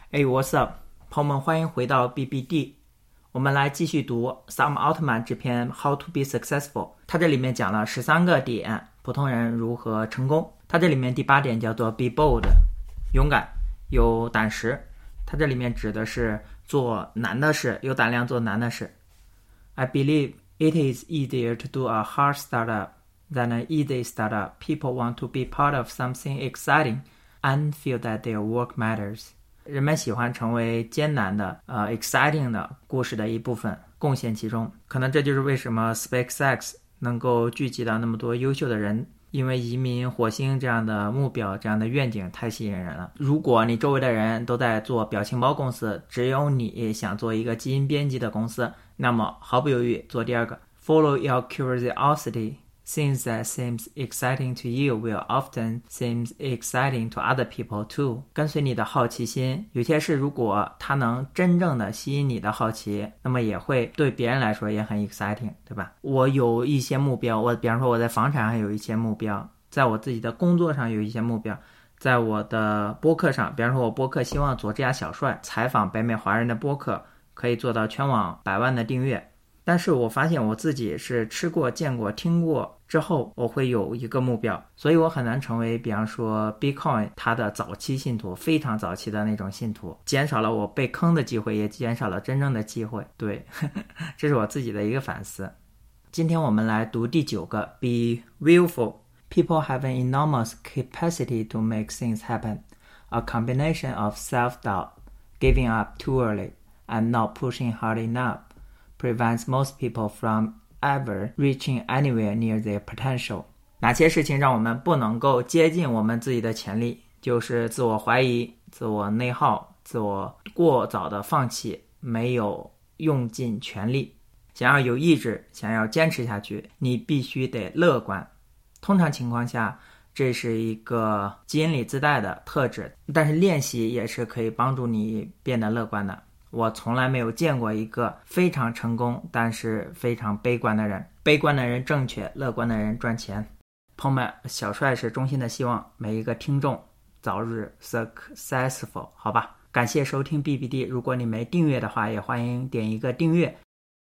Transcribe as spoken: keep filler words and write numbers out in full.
Hey, what's up， 朋友们，欢迎回到 B B D。我们来继续读萨姆奥特曼这篇 How to be successful。它这里面讲了十三个点，普通人如何成功。它这里面第八点叫做 Be bold， 勇敢，有胆识。它这里面指的是做难的事，有胆量做难的事。I believe it is easier to do a hard startup than an easy startup. People want to be part of something exciting and feel that their work matters.人们喜欢成为艰难的呃 exciting 的故事的一部分，贡献其中。可能这就是为什么 SpaceX 能够聚集到那么多优秀的人，因为移民火星这样的目标，这样的愿景太吸引人了。如果你周围的人都在做表情包公司，只有你想做一个基因编辑的公司，那么毫不犹豫做第二个。 Follow your curiosity.Things that seems exciting to you will often seem exciting to other people too. 跟随你的好奇心，有些事如果它能真正的吸引你的好奇，那么也会对别人来说也很 exciting， 对吧？我有一些目标，我比方说我在房产上有一些目标，在我自己的工作上有一些目标，在我的播客上，比方说我播客希望佐治亚小帅采访北美华人的播客可以做到全网百万的订阅。但是我发现我自己是吃过见过听过之后，我会有一个目标，所以我很难成为比方说 Bitcoin 它的早期信徒，非常早期的那种信徒，减少了我被坑的机会，也减少了真正的机会。对这是我自己的一个反思。今天我们来读第九个 Be willful. People have an enormous capacity to make things happen. A combination of self-doubt, giving up too early, and not pushing hard enough.prevents most people from ever reaching anywhere near their potential. 哪些事情让我们不能够接近我们自己的潜力？就是自我怀疑、自我内耗、自我过早的放弃，没有用尽全力。想要有意志，想要坚持下去，你必须得乐观。通常情况下，这是一个基因里自带的特质，但是练习也是可以帮助你变得乐观的。我从来没有见过一个非常成功但是非常悲观的人。悲观的人正确，乐观的人赚钱。朋友们，小帅是衷心的希望每一个听众早日 successful， 好吧？感谢收听 B B D， 如果你没订阅的话，也欢迎点一个订阅，